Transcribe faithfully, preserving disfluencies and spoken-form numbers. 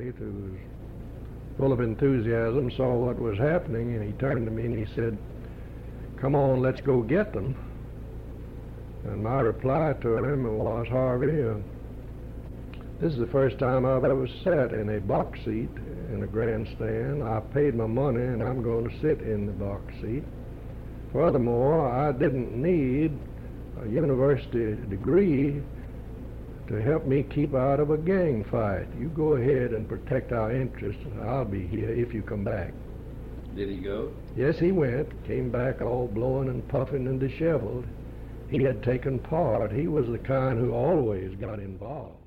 classmate who was full of enthusiasm, saw what was happening, and he turned to me and he said, "Come on, let's go get them." And my reply to him was, "Harvey, uh, this is the first time I've ever sat in a box seat in a grandstand. I paid my money and I'm going to sit in the box seat. Furthermore, I didn't need a university degree to help me keep out of a gang fight. You go ahead and protect our interests, and I'll be here if you come back." Did he go? Yes, he went. Came back all blowing and puffing and disheveled. He had taken part. He was the kind who always got involved.